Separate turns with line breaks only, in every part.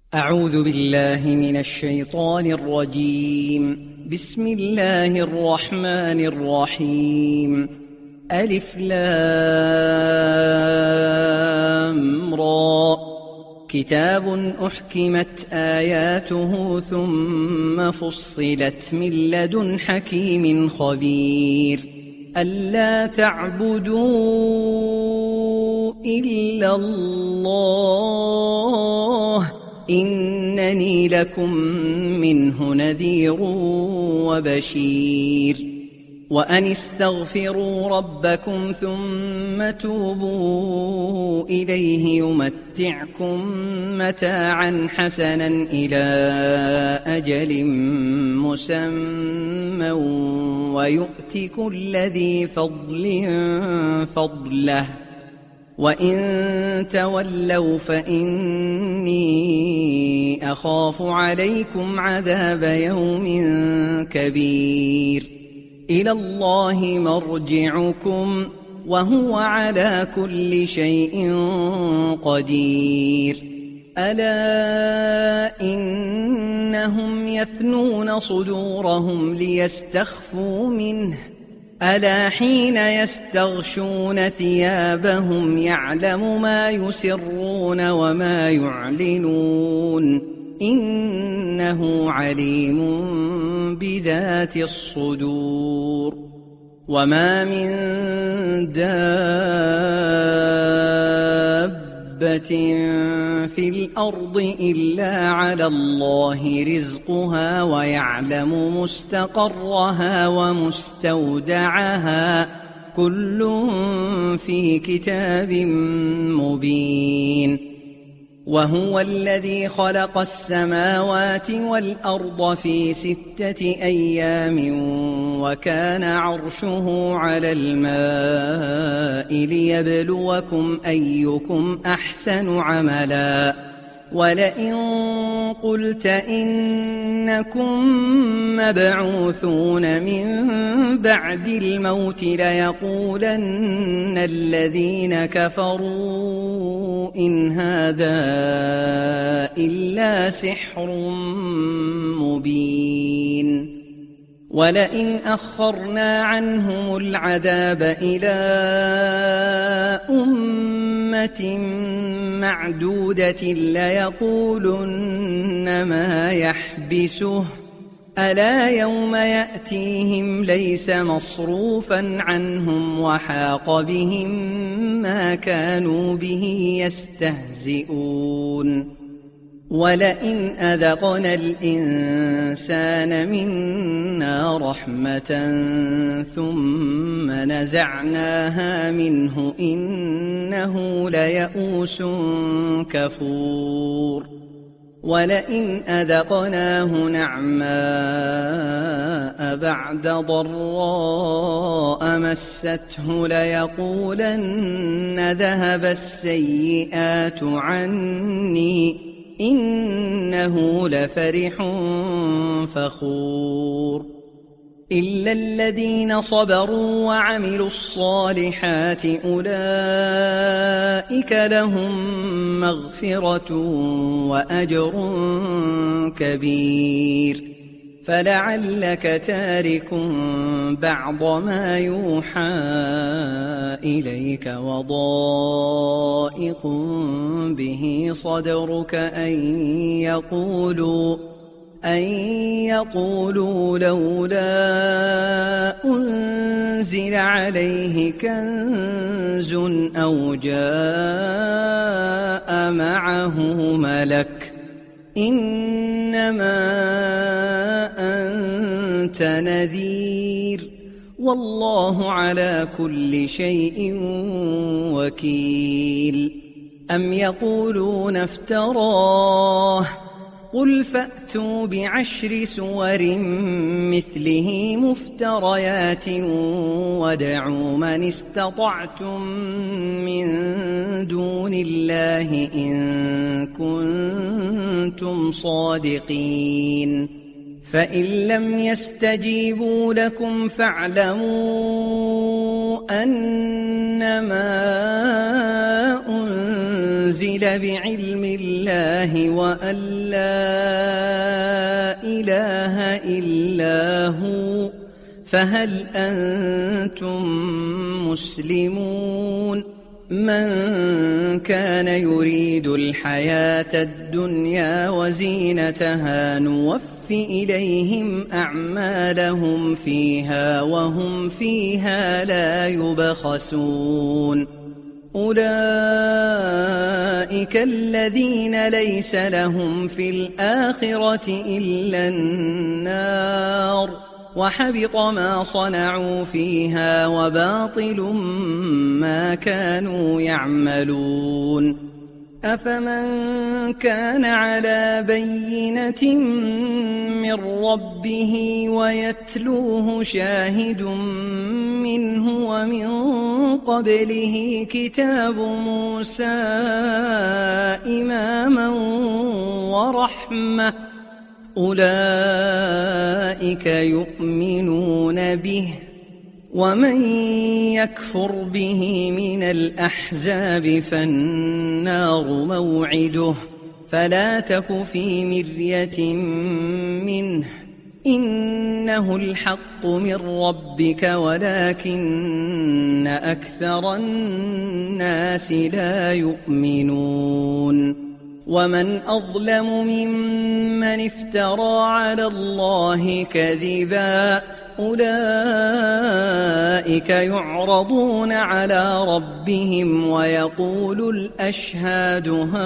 أعوذ بالله من الشيطان الرجيم. بسم الله الرحمن الرحيم. ألف لام را. كتاب أحكمت آياته ثم فصلت من لدن حكيم خبير. ألا تعبدوا إلا الله إنني لكم منه نذير وبشير. وأن استغفروا ربكم ثم توبوا إليه يمتعكم متاعا حسنا إلى أجل مسمى ويؤت كل ذي فضل فضله وإن تولوا فإني أخاف عليكم عذاب يوم كبير. إلى الله مرجعكم وهو على كل شيء قدير. ألا إنهم يثنون صدورهم ليستخفوا منه ألا حين يستغشون ثيابهم يعلم ما يسرون وما يعلنون إنه عليم بذات الصدور. وما من دابة في الأرض إلا على الله رزقها ويعلم مستقرها ومستودعها كل في كتاب مبين. وهو الذي خلق السماوات والأرض في 6 أيام وكان عرشه على الماء ليبلوكم أيكم أحسن عملا. ولئن قلت إنكم مبعوثون من بعد الموت ليقولن الذين كفروا إن هذا إلا سحر مبين. ولئن أخرنا عنهم العذاب إلى أمة معدودة ليقولن ما يحبسه ألا يوم يأتيهم ليس مصروفا عنهم وحاق بهم ما كانوا به يستهزئون. ولئن أذقنا الإنسان منا رحمة ثم نزعناها منه إنه ليئوس كفور. ولئن أذقناه نعماء بعد ضراء مسته ليقولن ذهب السيئات عني إنه لفرح فخور. إلا الذين صبروا وعملوا الصالحات أولئك لهم مغفرة وأجر كبير. فلعلك تارك بعض ما يوحى إليك وضائق به صدرك أن يقولوا لولا أنزل عليه كنز أو جاء معه ملك إنما أنت نذير والله على كل شيء وكيل. أم يقولون افتراه قل فأتوا ب10 سور مثله مفتريات وادعوا من استطعتم من دون الله إن كنتم صادقين. فإن لم يستجيبوا لكم فاعلموا أنما أنزل بعلم الله وأن لا إله إلا هو فهل أنتم مسلمون من كان يريد الحياة الدنيا وزينتها نوف إليهم أعمالهم فيها وهم فيها لا يبخسون أولئك الذين ليس لهم في الآخرة إلا النار وحبط ما صنعوا فيها وباطل ما كانوا يعملون أفمن كان على بينة من ربه ويتلوه شاهد منه ومن قبله كتاب موسى إماما ورحمة أولئك يؤمنون به ومن يكفر به من الأحزاب فالنار موعده فلا تك في مرية منه إنه الحق من ربك ولكن أكثر الناس لا يؤمنون ومن أظلم ممن افترى على الله كذبا أولئك يعرضون على ربهم ويقول الأشهاد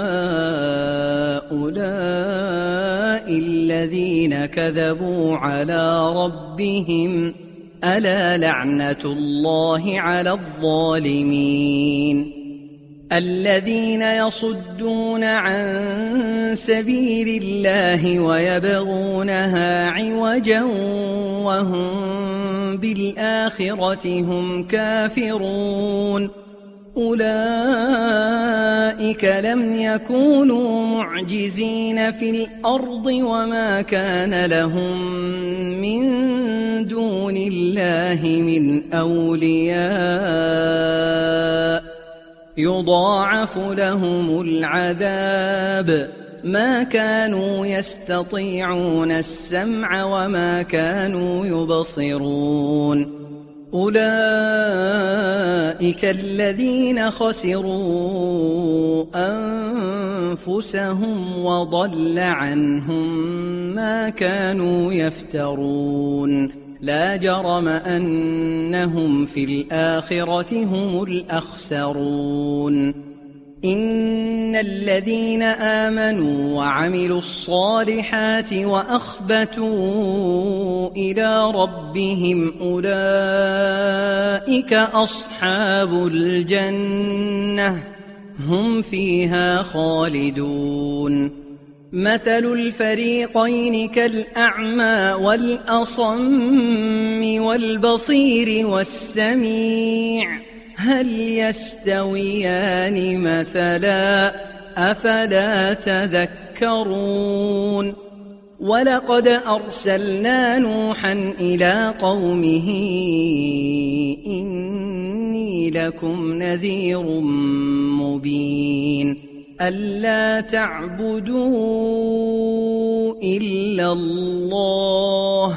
هؤلاء الذين كذبوا على ربهم ألا لعنة الله على الظالمين الذين يصدون عن سبيل الله ويبغونها عوجا وهم بالآخرة هم كافرون أولئك لم يكونوا معجزين في الأرض وما كان لهم من دون الله من أولياء يضاعف لهم العذاب ما كانوا يستطيعون السمع وما كانوا يبصرون أولئك الذين خسروا أنفسهم وضل عنهم ما كانوا يفترون لا جرم أنهم في الآخرة هم الأخسرون إن الذين آمنوا وعملوا الصالحات وأخبتوا إلى ربهم أولئك أصحاب الجنة هم فيها خالدون مثل الفريقين كالأعمى والأصم والبصير والسميع هل يستويان مثلا أفلا تذكرون ولقد أرسلنا نوحا إلى قومه إني لكم نذير مبين ألا تعبدوا إلا الله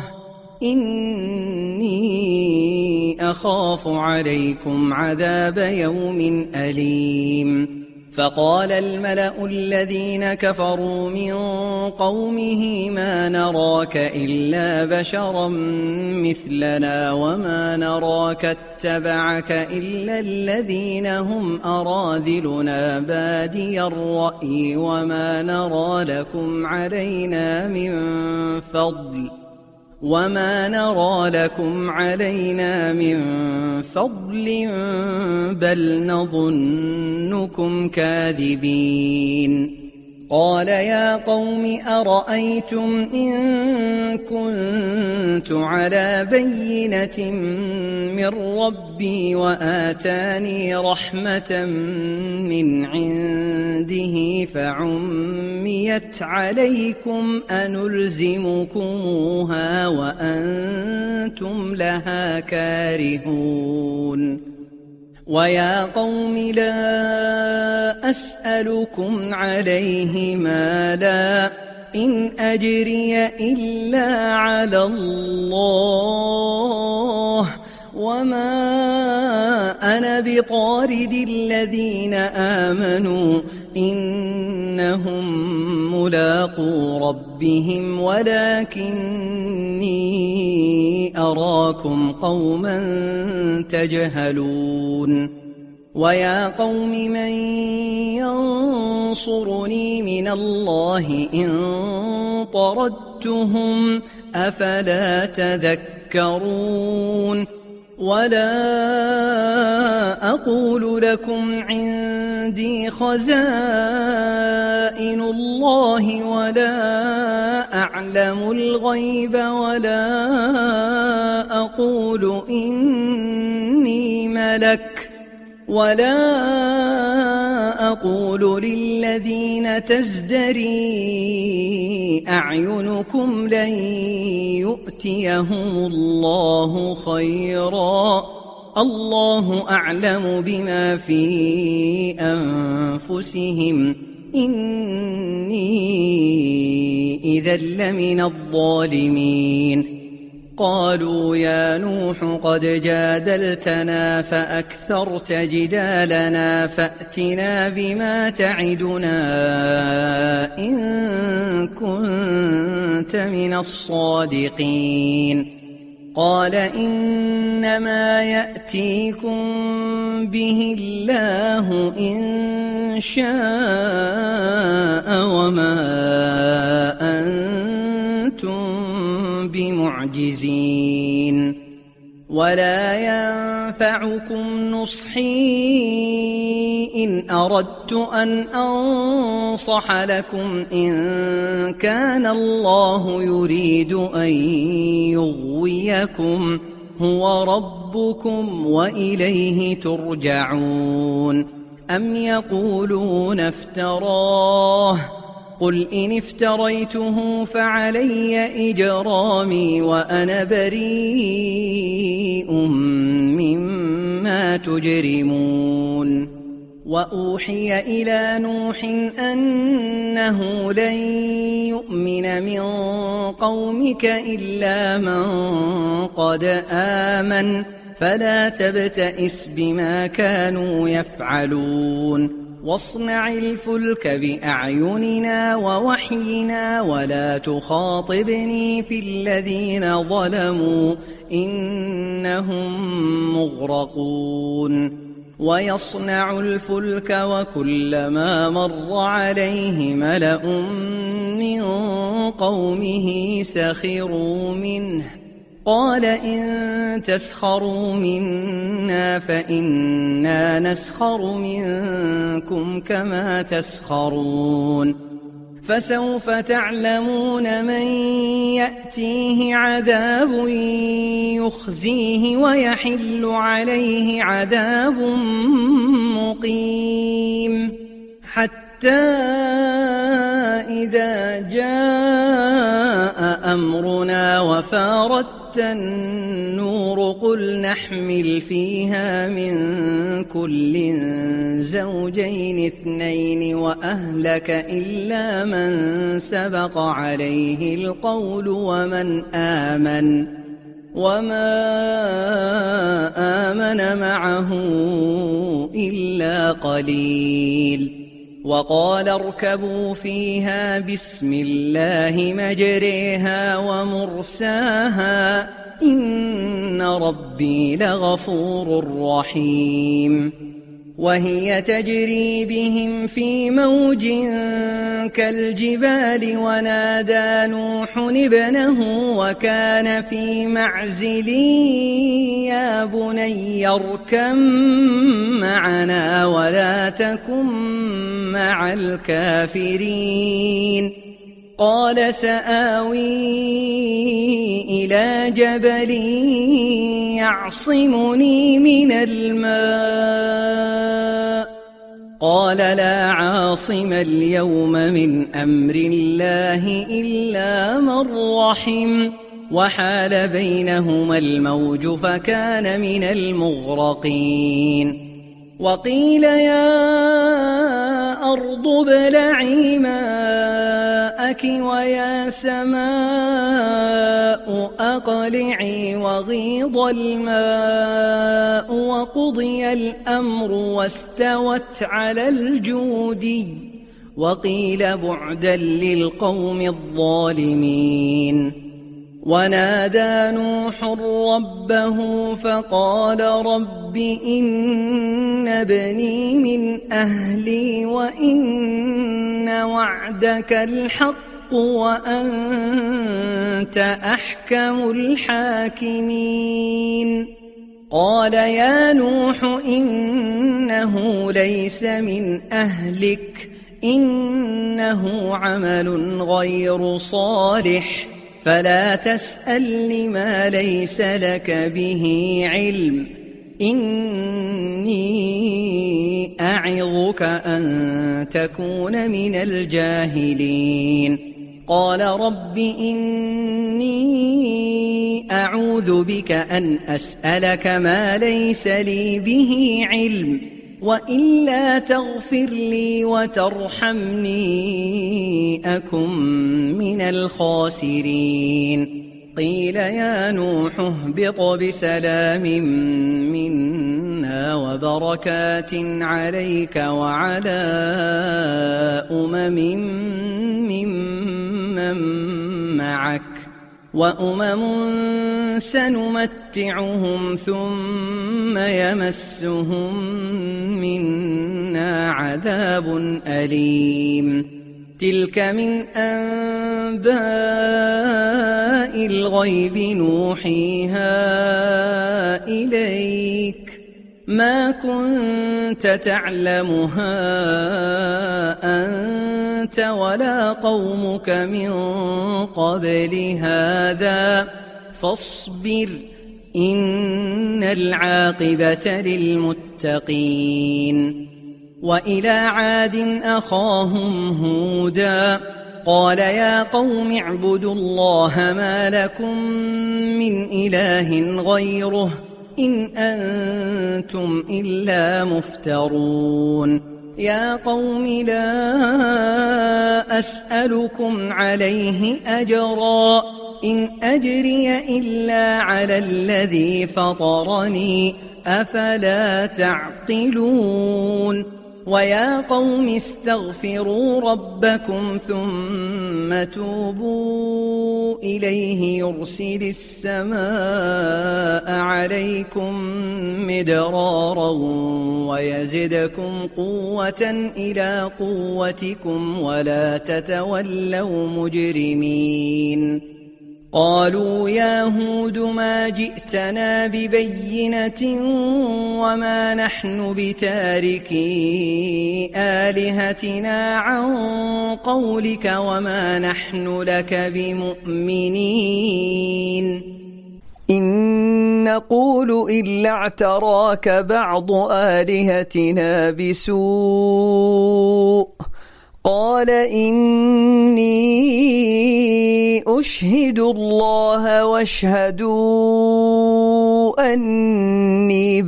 إني أخاف عليكم عذاب يوم أليم فقال الملأ الذين كفروا من قومه ما نراك إلا بشرا مثلنا وما نراك اتبعك إلا الذين هم أراذلنا بادي الرأي وما نرى لكم علينا من فضل بل نظنكم كاذبين قال يا قوم أرأيتم إن كنت على بينة من ربي وآتاني رحمة من عنده فعميت عليكم أنلزمكموها وأنتم لها كارهون ويا قوم لا أسألكم عليه مالا إن أجري إلا على الله وما أنا بطارد الذين آمنوا إنهم ملاقو ربهم ولكني أراكم قوما تجهلون ويا قوم من ينصرني من الله إن طردتهم أفلا تذكرون ولا أقول لكم عندي خزائن الله ولا أعلم الغيب ولا أقول إني ملك ولا أقول للذين تزدري أعينكم لن يؤتيهم الله خيرا الله أعلم بما في أنفسهم إني إذا لمن الظالمين قالوا يا نوح قد جادلتنا فأكثرت جدالنا فأتنا بما تعدنا إن كنت من الصادقين قال إنما يأتيكم به الله إن شاء وما أنتم بمعجزين ولا ينفعكم نصحي إن أردت أن أنصح لكم إن كان الله يريد أن يغويكم هو ربكم وإليه ترجعون أم يقولون افتراه قل إن افتريته فعلي إجرامي وأنا بريء مما تجرمون وأوحي إلى نوح أنه لن يؤمن من قومك إلا من قد آمن فلا تبتئس بما كانوا يفعلون واصنع الفلك بأعيننا ووحينا ولا تخاطبني في الذين ظلموا إنهم مغرقون ويصنع الفلك وكلما مر عليه ملأ من قومه سخروا منه قال إن تسخروا منا فإنا نسخر منكم كما تسخرون فسوف تعلمون من يأتيه عذاب يخزيه ويحل عليه عذاب مقيم حتى إذا جاء أمرنا وفارت النور قل نحمل فيها من كل زوجين اثنين وأهلك إلا من سبق عليه القول وما آمن معه إلا قليل وقال اركبوا فيها بسم الله مجريها ومرساها إن ربي لغفور رحيم وهي تجري بهم في موج كالجبال ونادى نوح ابنه وكان في معزل يا بني اركب معنا ولا تكن مع الكافرين قال سآوي إلى جبل يعصمني من الماء قال لا عاصم اليوم من أمر الله إلا من رحم وحال بينهما الموج فكان من المغرقين وقيل يا أرض ابلعي ماءك ويا سماء أقلعي وغيض الماء وقضي الأمر واستوت على الجودي وقيل بعدا للقوم الظالمين. ونادى نوح ربه فقال رب إن ابني من أهلي وإن وعدك الحق وأنت أحكم الحاكمين. قال يا نوح إنه ليس من أهلك إنه عمل غير صالح فلا تسأل ما ليس لك به علم إني أعظك أن تكون من الجاهلين. قال رب إني أعوذ بك أن أسألك ما ليس لي به علم وإلا تغفر لي وترحمني أكن من الخاسرين. قيل يا نوح اهبط بسلام منا وبركات عليك وعلى ممن معك وأمم سنمتعهم ثم يمسهم منا عذاب أليم. تلك من أنباء الغيب نوحيها إليك ما كنت تعلمها أنت ولا قومك من قبل هذا فاصبر إن العاقبة للمتقين. وإلى عاد أخاهم هودا قال يا قوم اعبدوا الله ما لكم من إله غيره إن أنتم إلا مفترون. يا قوم لا أسألكم عليه أجرا إن أجري إلا على الذي فطرني أفلا تعقلون. ويا قوم استغفروا ربكم ثم توبوا إليه يرسل السماء عليكم مدرارا ويزدكم قوة إلى قوتكم ولا تتولوا مجرمين. قالوا يا هود ما جئتنا ببينة وما نحن بتاركي آلهتنا عن قولك وما نحن لك بمؤمنين. إن نقول إلا اعتراك بعض آلهتنا بسوء قال إني أشهد الله واشهدوا أني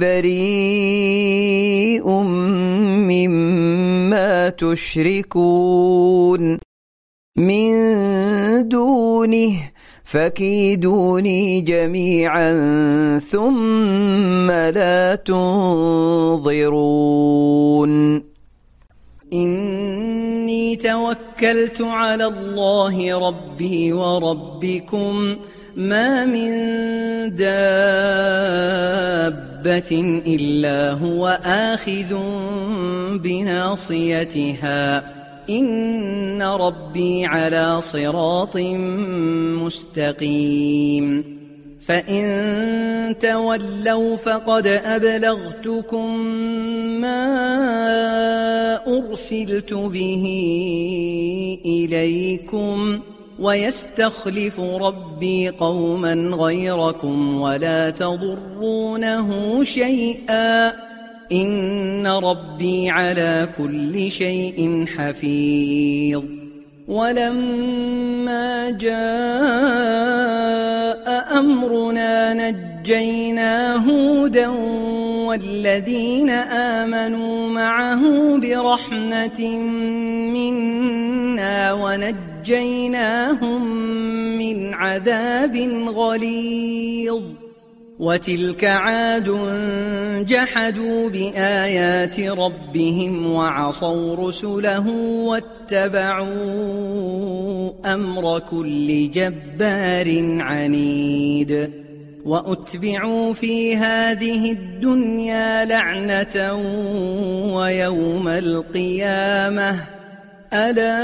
بريء مما تشركون من دونه فكيدوني جميعا ثم لا تنظرون. إني توكلت على الله ربي وربكم ما من دابة إلا هو آخذ بناصيتها إن ربي على صراط مستقيم. فإن تولوا فقد أبلغتكم ما أرسلت به إليكم ويستخلف ربي قوما غيركم ولا تضرونه شيئا إن ربي على كل شيء حفيظ. ولما جاء أمرنا نجينا هودا والذين آمنوا معه برحمة منا ونجيناهم من عذاب غليظ وتلك عاد جحدوا بآيات ربهم وعصوا رسله واتبعوا أمر كل جبار عنيد وأتبعوا في هذه الدنيا لعنة ويوم القيامة ألا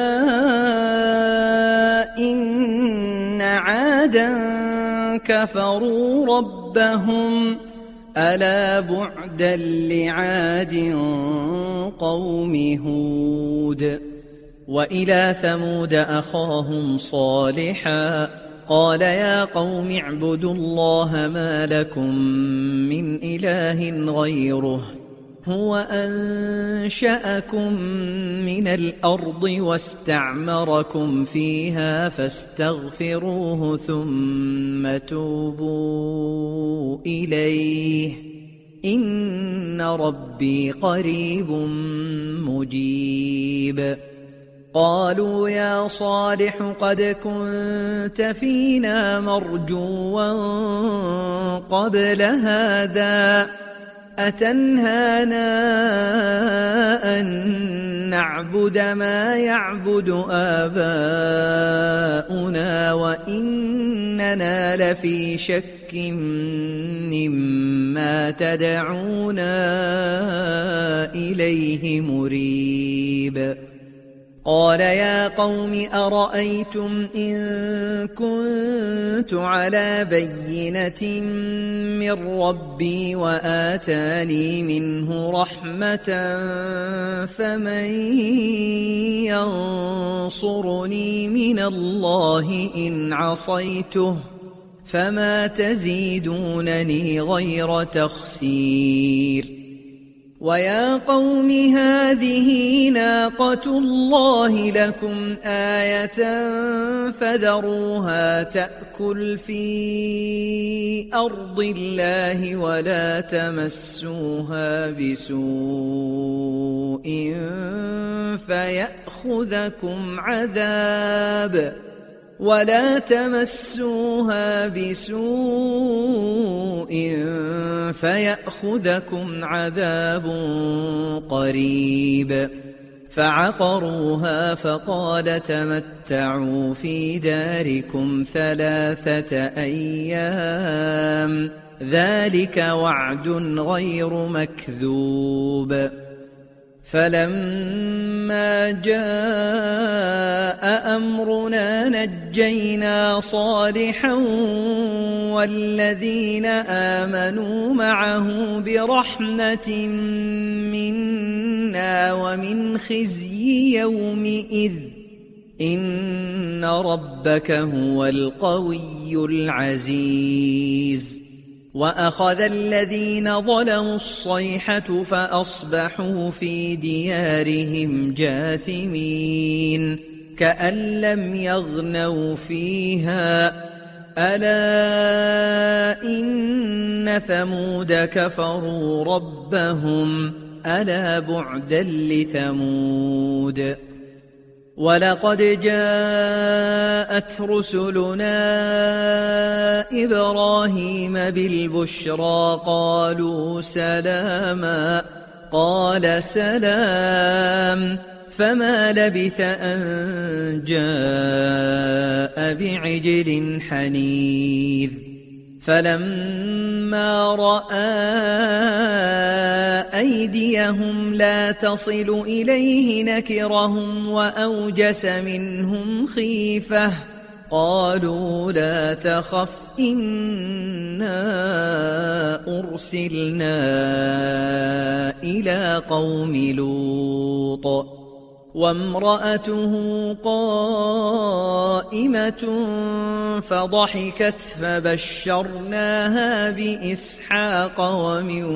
إن عادا كفروا ربهم ألا بعدا لعاد قوم هود وإلى ثمود أخاهم صالحا قال يا قوم اعبدوا الله ما لكم من إله غيره هو أنشأكم من الأرض واستعمركم فيها فاستغفروه ثم توبوا إليه إن ربي قريب مجيب قالوا يا صالح قد كنت فينا مرجوا قبل هذا أتنهانا أن نعبد ما يعبد آباؤنا وإننا لفي شك مما تدعونا إليه مريب قال يا قوم أرأيتم إن كنت على بينة من ربي وآتاني منه رحمة فمن ينصرني من الله إن عصيته فما تزيدونني غير تخسير ويا قوم هذه ناقة الله لكم آية فذروها تأكل في أرض الله ولا تمسوها بسوء فيأخذكم عذاب قريب فعقروها فقال تمتعوا في داركم 3 أيام ذلك وعد غير مكذوب فلما جاء أمرنا نجينا صالحا والذين آمنوا معه برحمة منا ومن خزي يومئذ إن ربك هو القوي العزيز وأخذ الذين ظلموا الصيحة فأصبحوا في ديارهم جاثمين كأن لم يغنوا فيها ألا إن ثمود كفروا ربهم ألا بعدا لثمود ولقد جاءت رسلنا إبراهيم بالبشرى قالوا سلاما قال سلام فما لبث أن جاء بعجل حنيذ فلما رأى أيديهم لا تصل إليه نكرهم وأوجس منهم خيفة قالوا لا تخف إنا أرسلنا إلى قوم لوط وامرأته قائمة فضحكت فبشرناها بإسحاق ومن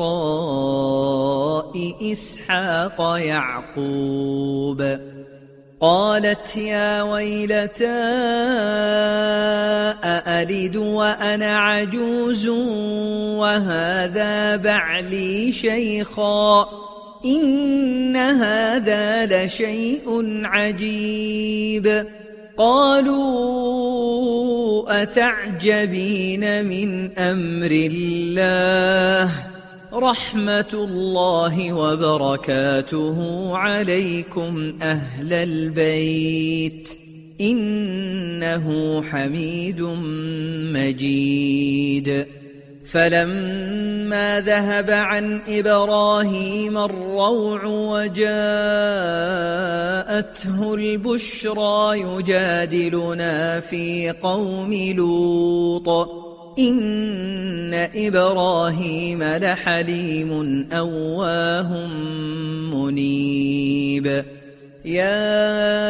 وراء إسحاق يعقوب قالت يا ويلتى أألد وأنا عجوز وهذا بعلي شيخا إن هذا لشيء عجيب. قالوا أتعجبين من أمر الله رحمة الله وبركاته عليكم أهل البيت إنه حميد مجيد. فلما ذهب عن إبراهيم الروع وجاءته البشرى يجادلنا في قوم لوط إن إبراهيم لحليم أواه منيب. يا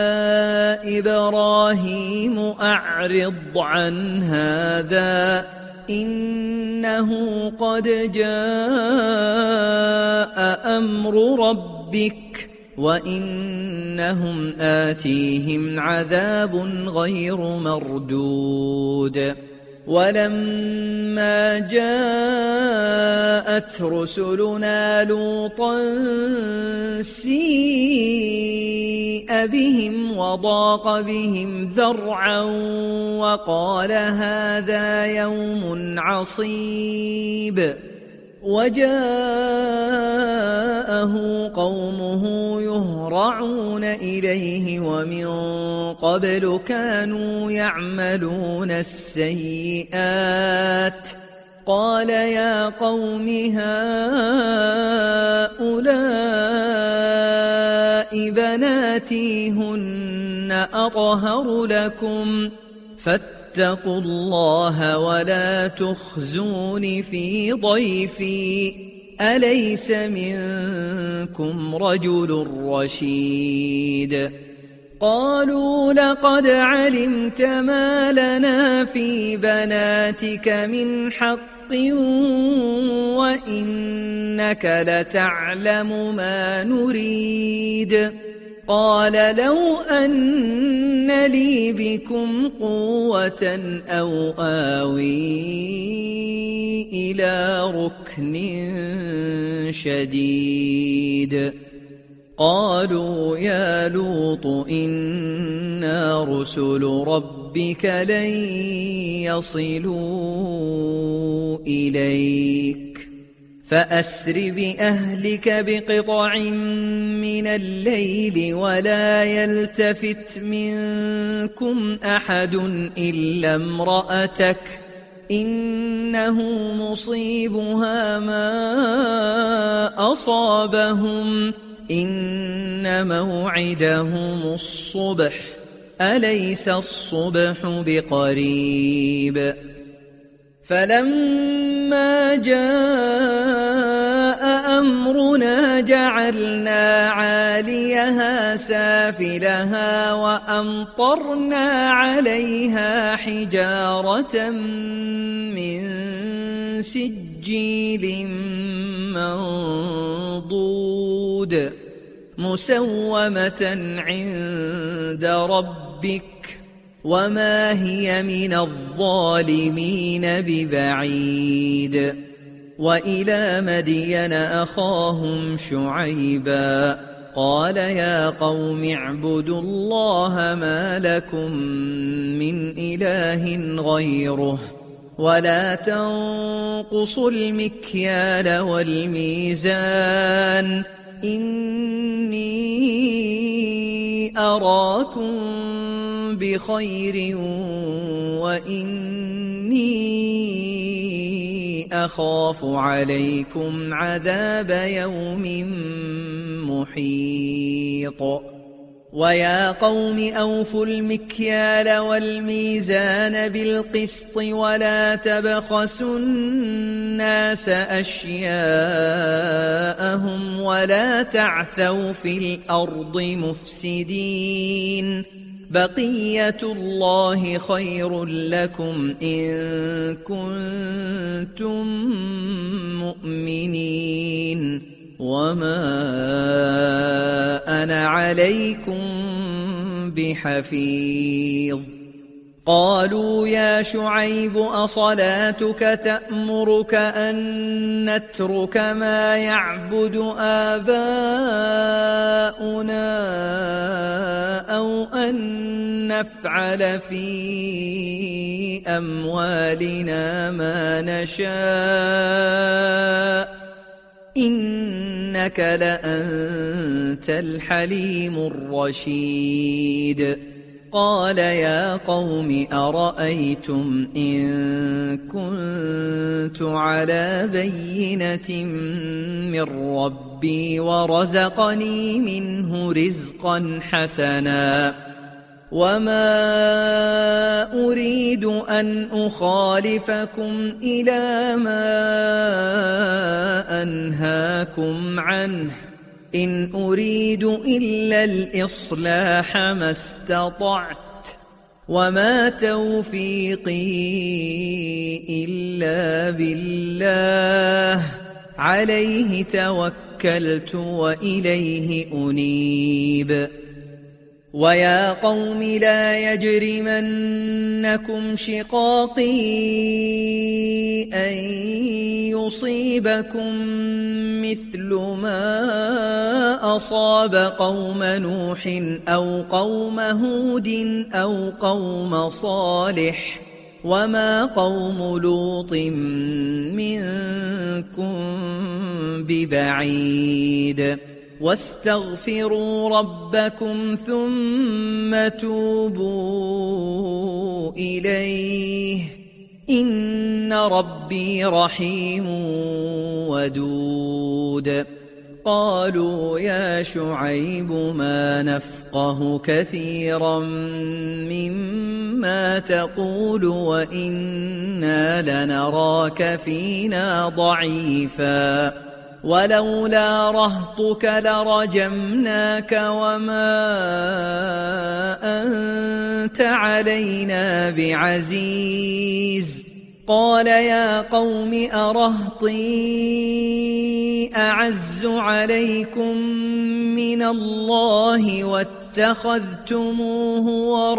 إبراهيم أعرض عن هذا إنه قد جاء أمر ربك وإنهم آتيهم عذاب غير مردود. ولما جاءت رسلنا لوطا سيء بهم وضاق بهم ذرعا وقال هذا يوم عصيب. وجاءه قومه يهرعون إليه ومن قبل كانوا يعملون السيئات. قال يا قوم هؤلاء بناتي هن أطهر لكم فاتقوا الله ولا تخزون في ضيفي أليس منكم رجل رشيد. قالوا لقد علمت ما لنا في بناتك من حق وإنك لتعلم ما نريد. قال لو أن لي بكم قوة أو آوي إلى ركن شديد. قالوا يا لوط إنا رسل ربك لن يصلوا إليك فأسر بأهلك بقطع من الليل ولا يلتفت منكم أحد إلا امرأتك إنه مصيبها ما أصابهم إن موعدهم الصبح أليس الصبح بقريب. فلما جاء أمرنا جعلنا عاليها سافلها وأمطرنا عليها حجارة من سجيل منضود مسومة عند ربك وما هي من الظالمين ببعيد. وإلى مدين أخاهم شعيبا قال يا قوم اعبدوا الله ما لكم من إله غيره ولا تنقصوا المكيال والميزان إني أراكم بخير وإني أخاف عليكم عذاب يوم محيط. ويا قوم أوفوا المكيال والميزان بالقسط ولا تبخسوا الناس أشياءهم ولا تعثوا في الأرض مفسدين بقية الله خير لكم إن كنتم مؤمنين وما أنا عليكم بحفيظ قالوا يا شعيب أصلاتك تأمرك أن نترك ما يعبد آباؤنا أو أن نفعل في أموالنا ما نشاء إنك لأنت الحليم الرشيد قال يا قوم أرأيتم إن كنت على بينة من ربي ورزقني منه رزقا حسنا وما أريد أن أخالفكم إلى ما أنهاكم عنه إن أريد إلا الإصلاح ما استطعت وما توفيقي إلا بالله عليه توكلت وإليه أنيب ويا قوم لا يجرمنكم شقاقي أن يصيبكم مثل ما أصاب قوم نوح أو قوم هود أو قوم صالح وما قوم لوط منكم ببعيد واستغفروا ربكم ثم توبوا إليه إن ربي رحيم ودود قالوا يا شعيب ما نفقه كثيرا مما تقول وإنا لنراك فينا ضعيفا ولولا رهطك لرجمناك وما أنت علينا بعزيز قال يا قوم أرهطي أعز عليكم من الله واتخذتموه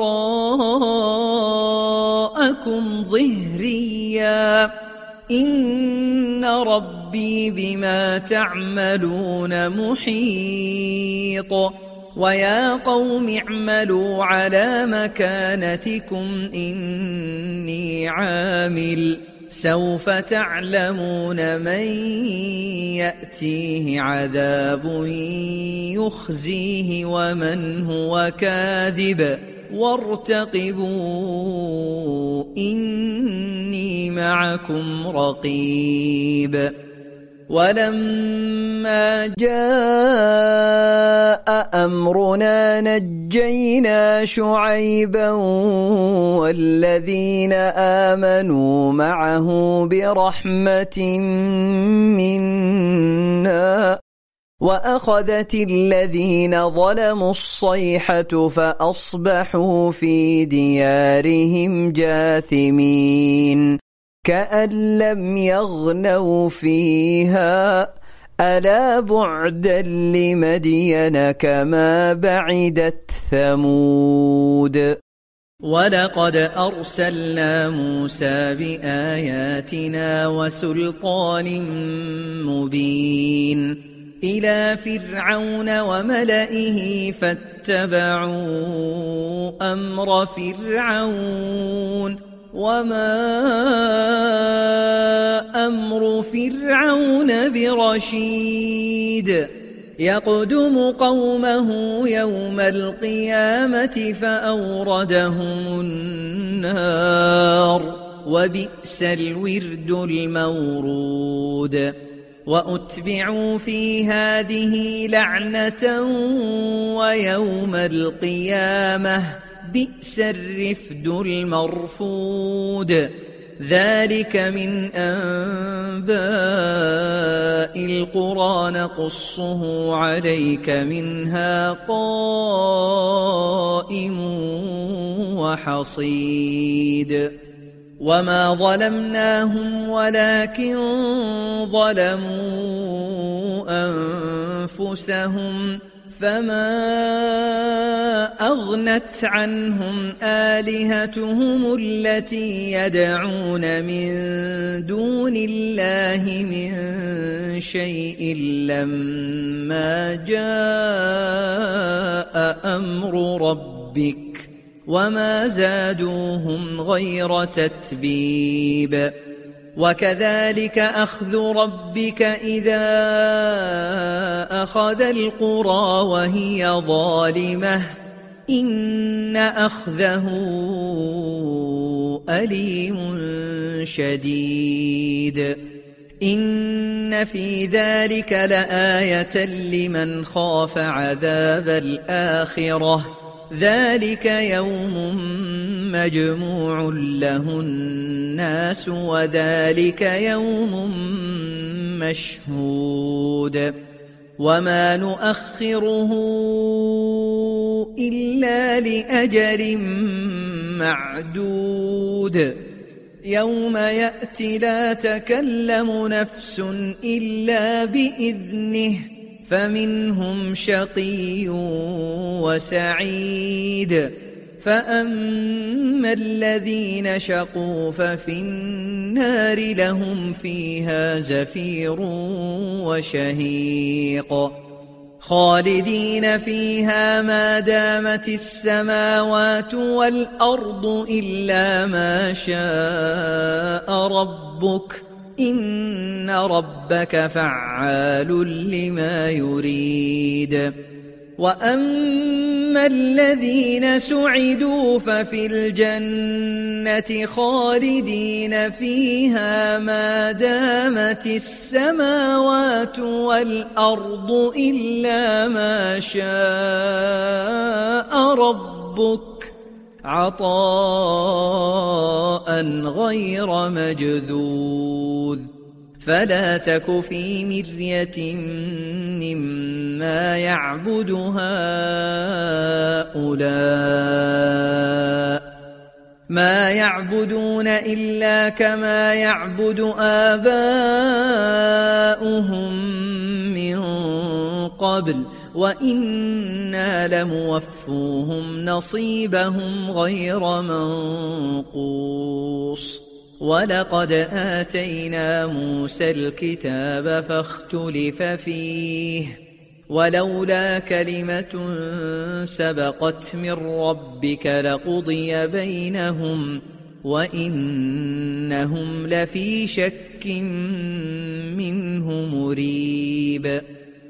وراءكم ظهريا إن ربي بما تعملون محيط ويا قوم اعملوا على مكانتكم إني عامل سوف تعلمون من يأتيه عذاب يخزيه ومن هو كاذب وارتقبوا إني معكم رقيب ولما جاء أمرنا نجينا شعيبا والذين آمنوا معه برحمة منا وأخذت الذين ظلموا الصيحة فأصبحوا في ديارهم جاثمين كأن لم يغنوا فيها ألا بعدا لمدين كما بعدت ثمود ولقد أرسلنا موسى بآياتنا وسلطان مبين إلى فرعون وملئه فاتبعوا أمر فرعون وما أمر فرعون برشيد يقدم قومه يوم القيامة فأوردهم النار وبئس الورد المورود وأتبعوا في هذه لعنة ويوم القيامة بئس الرفد المرفود ذلك من أنباء القرى نقصه عليك منها قائم وحصيد وما ظلمناهم ولكن ظلموا أنفسهم فما أغنت عنهم آلهتهم التي يدعون من دون الله من شيء لما جاء أمر ربك وما زادوهم غير تتبيب وكذلك أخذ ربك إذا أخذ القرى وهي ظالمة إن أخذه أليم شديد إن في ذلك لآية لمن خاف عذاب الآخرة ذلك يوم مجموع له الناس وذلك يوم مشهود وما نؤخره إلا لأجل معدود يوم يأتي لا تكلم نفس إلا بإذنه فمنهم شقي وسعيد فأما الذين شقوا ففي النار لهم فيها زفير وشهيق خالدين فيها ما دامت السماوات والأرض إلا ما شاء ربك إن ربك فعال لما يريد وأما الذين سعدوا ففي الجنة خالدين فيها ما دامت السماوات والأرض إلا ما شاء ربك عطاء غير مجذوذ فلا تك في مرية مما يعبد هؤلاء ما يعبدون إلا كما يعبد آباؤهم من قبل وإنا لموفوهم نصيبهم غير منقوص ولقد آتينا موسى الكتاب فاختلف فيه ولولا كلمة سبقت من ربك لقضي بينهم وإنهم لفي شك منه مريب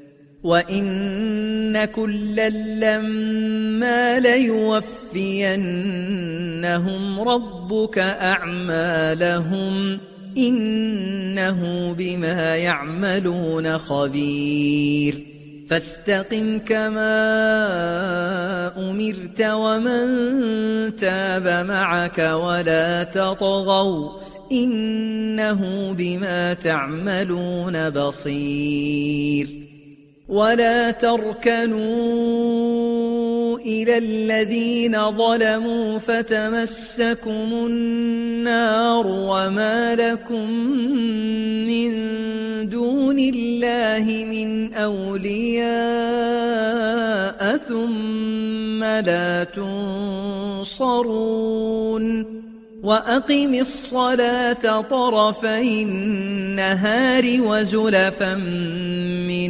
وإن كلا لما ليوفينهم ربك أعمالهم إنه بما يعملون خبير فاستقم كما أمرت ومن تاب معك ولا تطغوا إنه بما تعملون بصير ولا تركنوا إلى الذين ظلموا فتمسكم النار وما لكم من دون الله من أولياء ثم لا تنصرون وأقم الصلاة طرفي النهار وزلفا من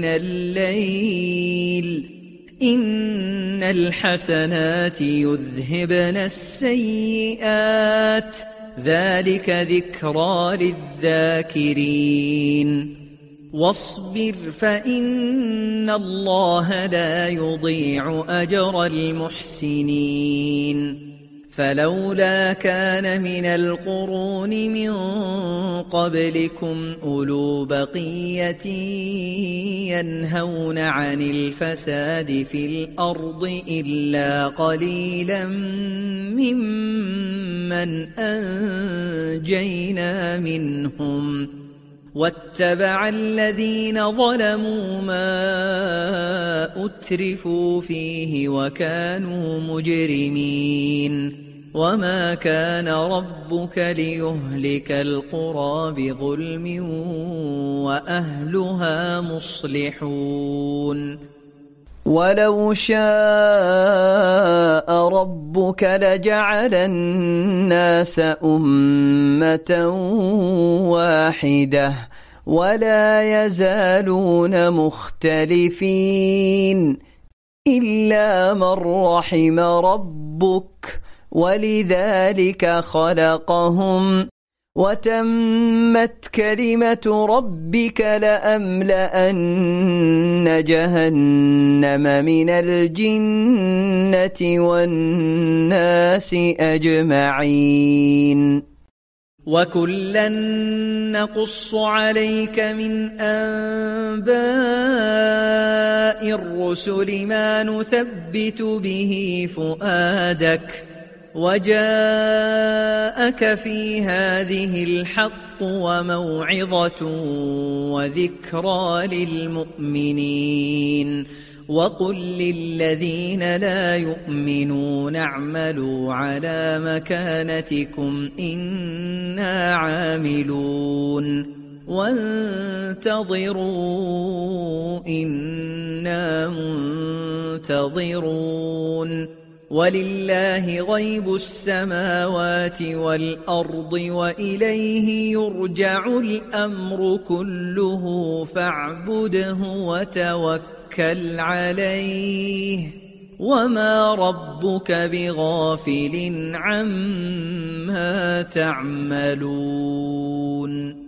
الليل إن الحسنات يذهبن السيئات ذلك ذكرى للذاكرين واصبر فإن الله لا يضيع أجر المحسنين فلولا كان من القرون من قبلكم أولو بقية ينهون عن الفساد في الأرض إلا قليلا ممن أنجينا منهم واتبع الذين ظلموا ما أترفوا فيه وكانوا مجرمين وما كان ربك ليهلك القرى بظلم وأهلها مصلحون ولو شاء ربك لجعل الناس أمة واحدة ولا يزالون مختلفين إلا من رحم ربك ولذلك خلقهم وتمت كلمة ربك لأملأن جهنم من الجنة والناس أجمعين وكلا نقص عليك من أنباء الرسل ما نثبت به فؤادك وجاءك في هذه الحق وموعظة وذكرى للمؤمنين وقل للذين لا يؤمنون اعملوا على مكانتكم إنا عاملون وانتظروا إنا منتظرون ولله غيب السماوات والأرض وإليه يرجع الأمر كله فاعبده وتوكل عليه وما ربك بغافل عما تعملون